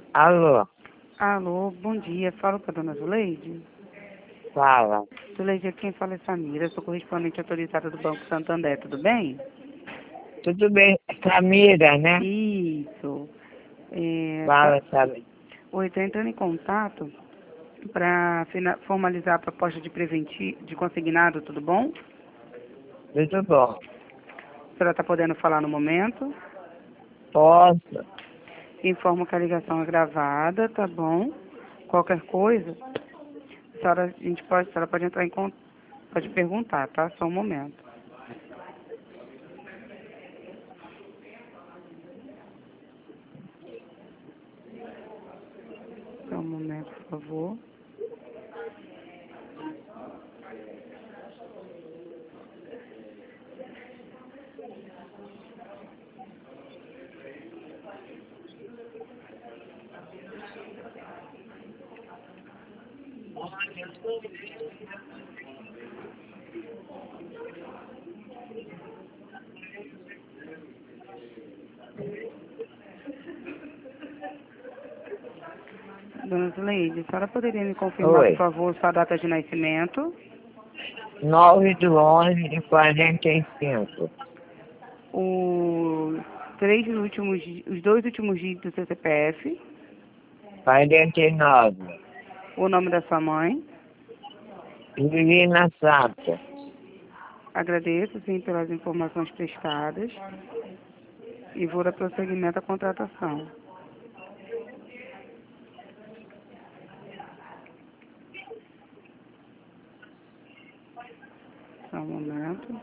Alô, Alô, bom dia. Falo com a dona Zuleide. fala. Zuleide, quem fala é Samira. Sou correspondente autorizada do Banco Santander, tudo bem? Tudo bem? Samira, né? Isso. Fala, Samira. Oi, estou entrando em contato para formalizar a proposta de consignado, tudo bom? Tudo bom? A senhora está podendo falar no momento? Posso? Informo que a ligação é gravada, tá bom? Qualquer coisa, a senhora pode entrar em contato, pode perguntar, tá? Só um momento. Só um momento, por favor. Dona Zuleide, a senhora poderia me confirmar, por Oi. favor, sua data de nascimento? 9/11/45. Os dois últimos dígitos do seu CPF, 49. o nome da sua mãe. Divina Santa. Agradeço, sim, pelas informações prestadas e vou dar prosseguimento à contratação. Só um momento.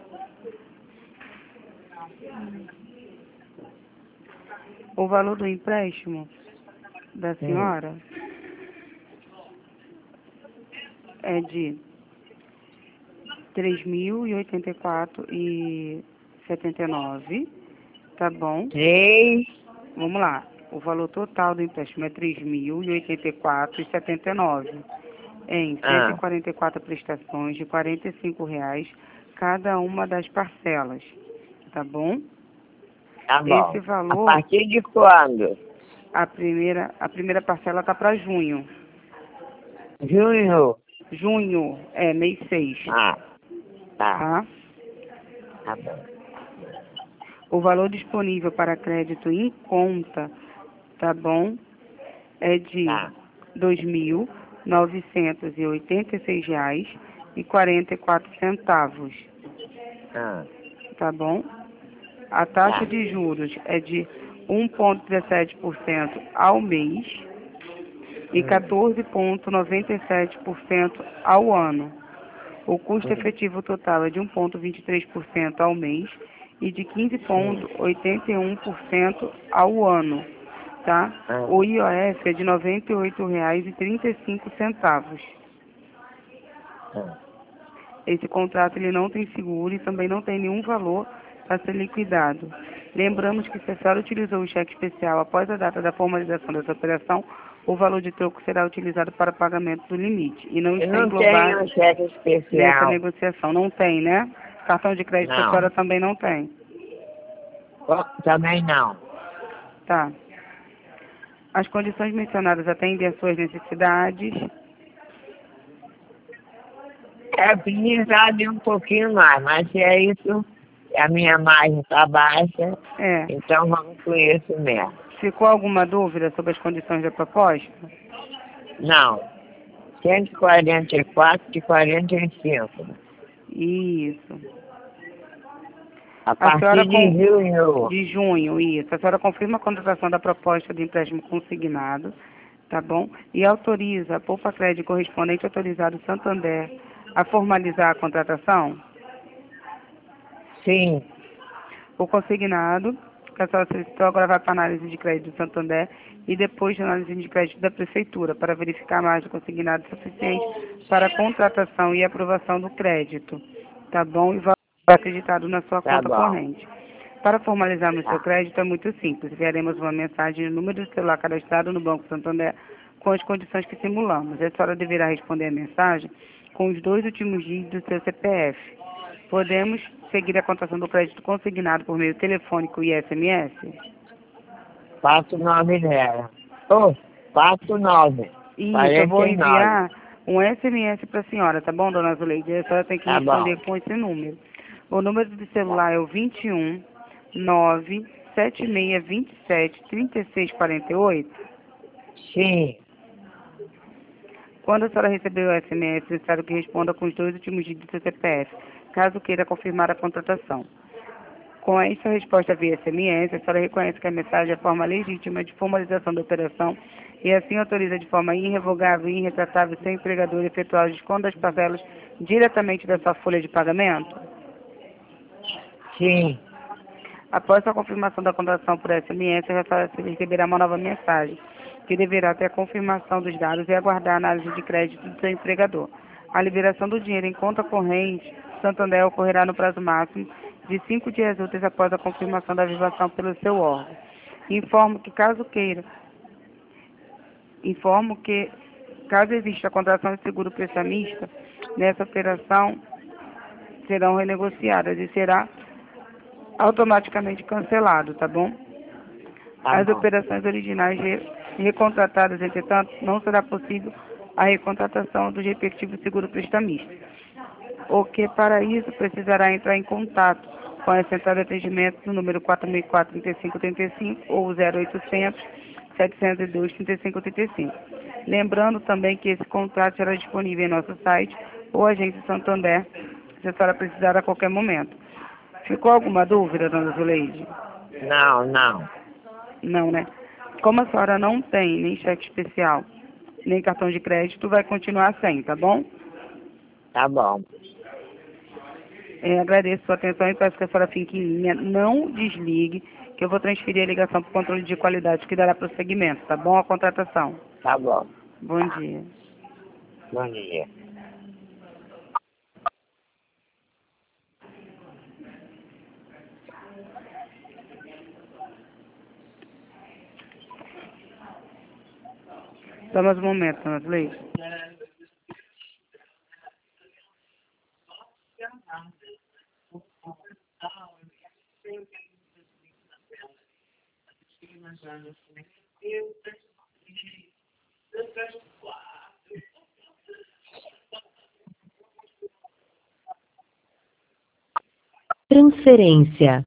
O valor do empréstimo da senhora é de 3.084,79, tá bom? 3. Vamos lá. O valor total do empréstimo é 3.084,79 em 144 prestações de R$ 45 cada uma das parcelas, tá bom? Tá bom. Esse valor, A partir de quando? a primeira parcela tá para junho. Junho. Junho é mês 6, Ah, tá. tá? Tá bom. O valor disponível para crédito em conta, tá bom? É de Tá. R$ 2.986,44, Ah, tá bom? A taxa tá. de juros é de 1,17% ao mês e 14,97% ao ano. O custo efetivo total é de 1,23% ao mês e de 15,81% ao ano, tá? O IOF é de R$ 98,35. Esse contrato ele não tem seguro e também não tem nenhum valor a ser liquidado. Lembramos que se a senhora utilizou o cheque especial após a data da formalização dessa operação, o valor de troco será utilizado para pagamento do limite e não Eu está não englobado tenho cheque nessa especial. negociação. Não tem, né? Cartão de crédito a senhora Não. também não tem. Também não. Tá. As condições mencionadas atendem às suas necessidades. É precisar de um pouquinho mais, mas se é isso, a minha margem está baixa, É. então vamos com isso mesmo. Ficou alguma dúvida sobre as condições da proposta? Não, 144 de 45. Isso. A A senhora partir de junho. de junho, isso. A senhora confirma a contratação da proposta de empréstimo consignado, tá bom? E autoriza a Poupa Crédito correspondente autorizado Santander a formalizar a contratação? Sim, O consignado, que a senhora solicitou, agora vai para a análise de crédito do Santander e depois de análise de crédito da Prefeitura, para verificar a margem consignada suficiente para a contratação e aprovação do crédito, tá bom? E vai acreditado na sua tá conta bom. corrente. Para formalizarmos seu Tá, crédito é muito simples. Enviaremos uma mensagem no número de celular cadastrado no Banco Santander com as condições que simulamos. A senhora deverá responder a mensagem com os dois últimos dígitos do seu CPF. Podemos seguir a contação do crédito consignado por meio telefônico e SMS? faço o nome dela. Oh, 49. Isso, eu vou 49. enviar um SMS para a senhora, tá bom, dona Zuleide? A senhora tem que Tá responder bom. com esse número. O número do celular é o 21 97627 3648. Sim. Quando a senhora receber o SMS, é necessário que responda com os 2 últimos dígitos do seu CPF, caso queira confirmar a contratação. Com essa resposta via SMS, a senhora reconhece que a mensagem é forma legítima de formalização da operação e assim autoriza de forma irrevogável e irretratável seu empregador a efetuar o desconto das parcelas diretamente da sua folha de pagamento? Sim. Após a confirmação da contratação por SMS, a senhora receberá uma nova mensagem, que deverá ter a confirmação dos dados e aguardar a análise de crédito do seu empregador. A liberação do dinheiro em conta corrente Santander ocorrerá no prazo máximo de 5 dias úteis após a confirmação da avivação pelo seu órgão. Informo que, caso exista a contratação de seguro prestamista, nessa operação serão renegociadas e será automaticamente cancelado, tá bom? Tá As bom. operações originais recontratadas, entretanto, não será possível a recontratação do respectivo seguro prestamista, o que para isso precisará entrar em contato com a central de atendimento no número 4004-3535 ou 0800 702 3535. Lembrando também que esse contrato será disponível em nosso site ou agência Santander, se a senhora precisar a qualquer momento. Ficou alguma dúvida, dona Zuleide? Não, não. Não, né? Como a senhora não tem nem cheque especial, nem cartão de crédito, vai continuar sem, tá bom? Tá bom. Agradeço sua atenção e peço que a senhora fique em linha. Não desligue, que eu vou transferir a ligação para o controle de qualidade, que dará prosseguimento, tá bom? A contratação. Tá bom. Bom dia. Bom dia. Só mais um momento, dona Zuleide. Transferência.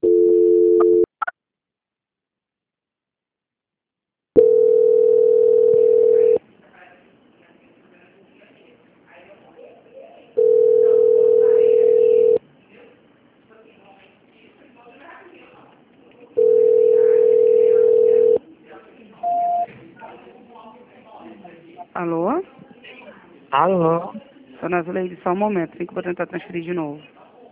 Alô? Alô? Dona Zuleide, só um momento, tem que vou tentar transferir de novo.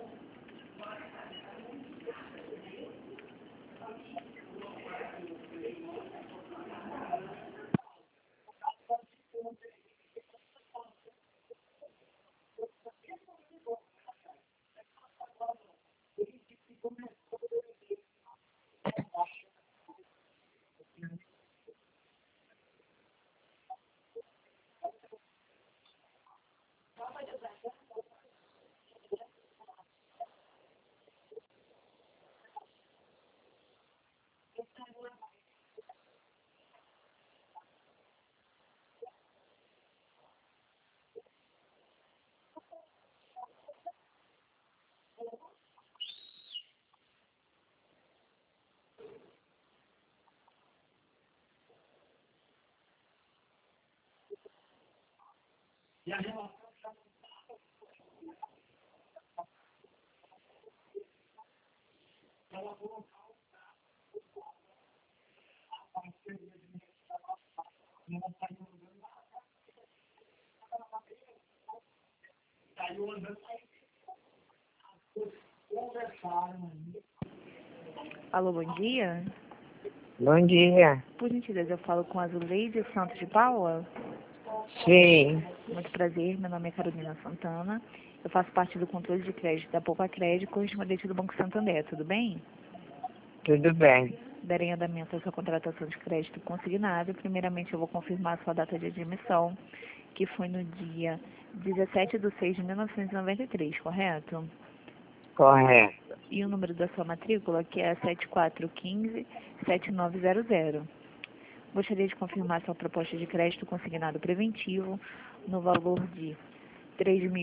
Alô, bom dia. Bom dia. Por gentileza, eu falo com a Zuleide Santos de Paula. Sim. Muito prazer, meu nome é Carolina Santana. Eu faço parte do controle de crédito da Poupa Crédito, correspondente do Banco Santander, tudo bem? Tudo bem. Darei andamento à sua contratação de crédito consignado. Primeiramente, eu vou confirmar a sua data de admissão, que foi no dia 17/6/1993, correto? Correto. E o número da sua matrícula, que é 7415-7900. Gostaria de confirmar sua proposta de crédito consignado preventivo no valor de R$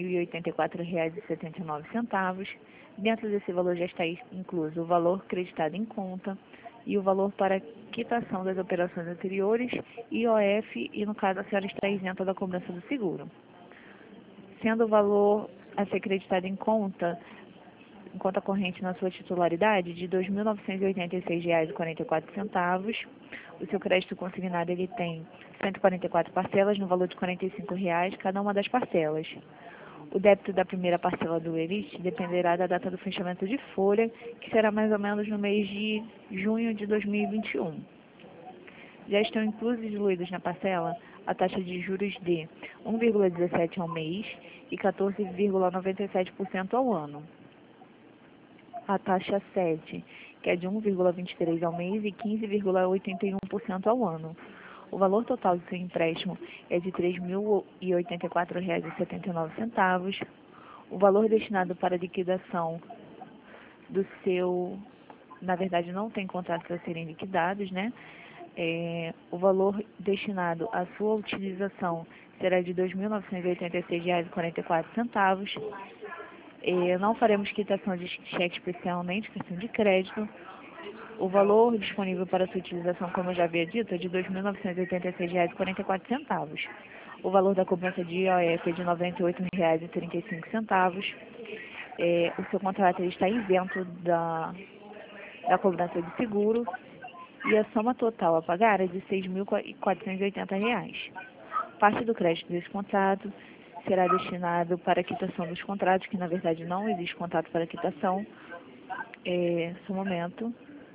3.084,79. Dentro desse valor já está incluso o valor creditado em conta e o valor para quitação das operações anteriores, IOF, e no caso a senhora está isenta da cobrança do seguro. Sendo o valor a ser creditado em conta corrente na sua titularidade de R$ 2.986,44, o seu crédito consignado ele tem 144 parcelas no valor de R$ 45, cada uma das parcelas. O débito da primeira parcela do ERIT dependerá da data do fechamento de folha, que será mais ou menos no mês de junho de 2021. Já estão inclusos e diluídos na parcela a taxa de juros de 1,17% ao mês e 14,97% ao ano. A taxa 7, que é de 1,23% ao mês e 15,81% ao ano. O valor total do seu empréstimo é de R$ 3.084,79. O valor destinado para liquidação do seu... Na verdade, não tem contratos a serem liquidados, né? O valor destinado à sua utilização será de R$ 2.986,44. Não faremos quitação de cheque especial nem de cartão de crédito. O valor disponível para sua utilização, como eu já havia dito, é de R$ 2.986,44. O valor da cobrança de IOF é de R$ 98,35. O seu contrato está isento da cobrança de seguro e a soma total a pagar é de R$ 6.480. Parte do crédito desse contrato será destinado para a quitação dos contratos, que na verdade não existe contrato para quitação. Só um momento.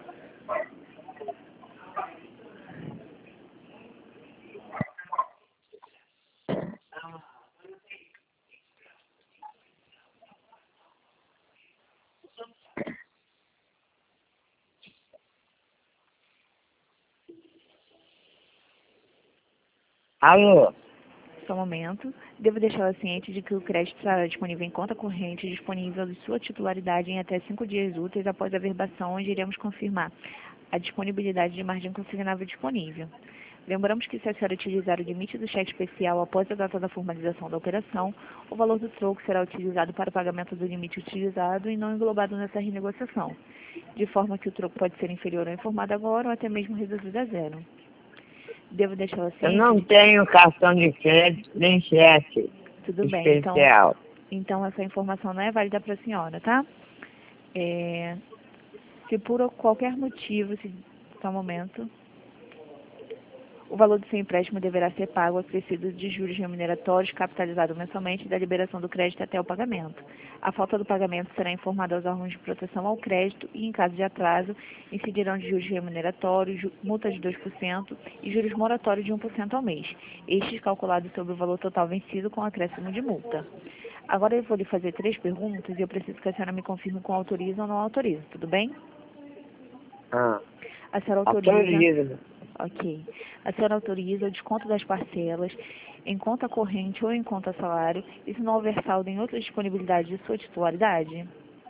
Alô? Só um momento. Devo deixá-la ciente de que o crédito estará disponível em conta corrente, disponível de sua titularidade em até 5 dias úteis após a verbação, onde iremos confirmar a disponibilidade de margem consignável disponível. Lembramos que se a senhora utilizar o limite do cheque especial após a data da formalização da operação, o valor do troco será utilizado para o pagamento do limite utilizado e não englobado nessa renegociação, de forma que o troco pode ser inferior ao informado agora ou até mesmo reduzido a zero. Devo deixá-la ciente... Eu não tenho cartão de crédito nem cheque Tudo bem, especial. então essa informação não é válida para a senhora, tá? Se por qualquer motivo, só um momento, o valor do seu empréstimo deverá ser pago acrescido de juros remuneratórios capitalizado mensalmente da liberação do crédito até o pagamento. A falta do pagamento será informada aos órgãos de proteção ao crédito e, em caso de atraso, incidirão de juros remuneratórios, multa de 2% e juros moratórios de 1% ao mês, estes calculados sobre o valor total vencido com acréscimo de multa. Agora eu vou lhe fazer 3 perguntas e eu preciso que a senhora me confirme com autoriza ou não autoriza, tudo bem? A senhora autoriza? Autoriza. Ok. A senhora autoriza o desconto das parcelas em conta corrente ou em conta salário, e se não houver saldo em outra disponibilidade de sua titularidade?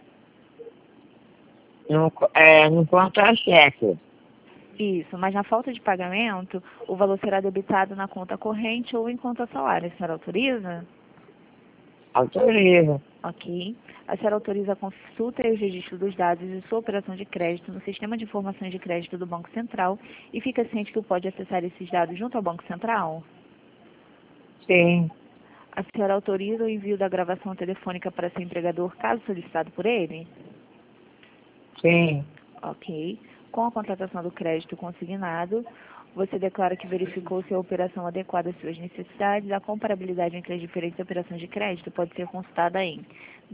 No contra-cheque. Isso, mas na falta de pagamento, o valor será debitado na conta corrente ou em conta salário. A senhora autoriza? Autoriza. Ok. A senhora autoriza a consulta e o registro dos dados de sua operação de crédito no Sistema de Informações de Crédito do Banco Central e fica ciente que pode acessar esses dados junto ao Banco Central? Sim. A senhora autoriza o envio da gravação telefônica para seu empregador, caso solicitado por ele? Sim. Ok. Com a contratação do crédito consignado, você declara que verificou se a operação adequada às suas necessidades. A comparabilidade entre as diferentes operações de crédito pode ser consultada em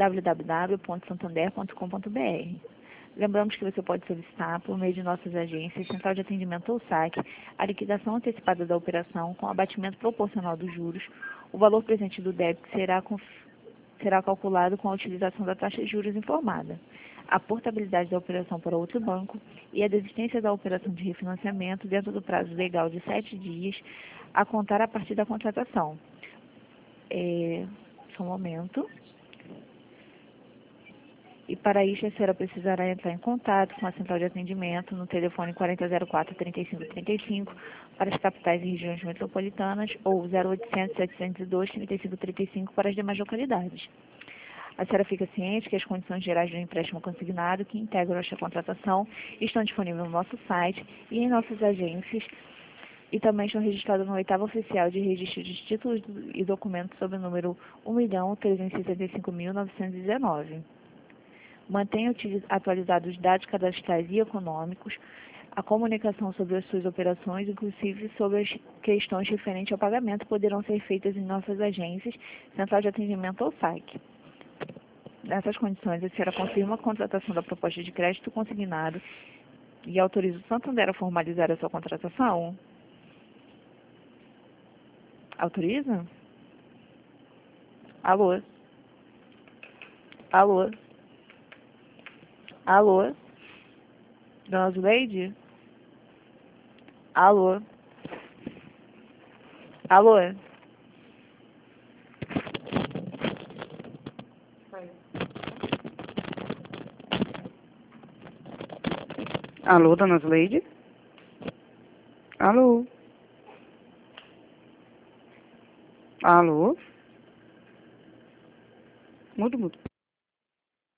www.santander.com.br. Lembramos que você pode solicitar, por meio de nossas agências, Central de Atendimento ou SAC, a liquidação antecipada da operação com abatimento proporcional dos juros. O valor presente do débito será calculado com a utilização da taxa de juros informada, a portabilidade da operação para outro banco e a desistência da operação de refinanciamento dentro do prazo legal de 7 dias a contar a partir da contratação. Só um momento. E para isso, a senhora precisará entrar em contato com a central de atendimento no telefone 4004-3535 para as capitais e regiões metropolitanas ou 0800-702-3535 para as demais localidades. A senhora fica ciente que as condições gerais do empréstimo consignado que integram esta contratação estão disponíveis no nosso site e em nossas agências e também estão registradas no 8º Oficial de Registro de Títulos e Documentos sob o número 1.365.919. Mantenha atualizados os dados cadastrais e econômicos, a comunicação sobre as suas operações, inclusive sobre as questões referentes ao pagamento, poderão ser feitas em nossas agências, central de atendimento ou SAC. Nessas condições, a senhora confirma a contratação da proposta de crédito consignado e autoriza o Santander a formalizar a sua contratação? Autoriza? Alô? Alô? Alô? Dona Zuleide? Alô? Alô? Alô, dona Zuleide? Alô? Alô? Mudo, mudo.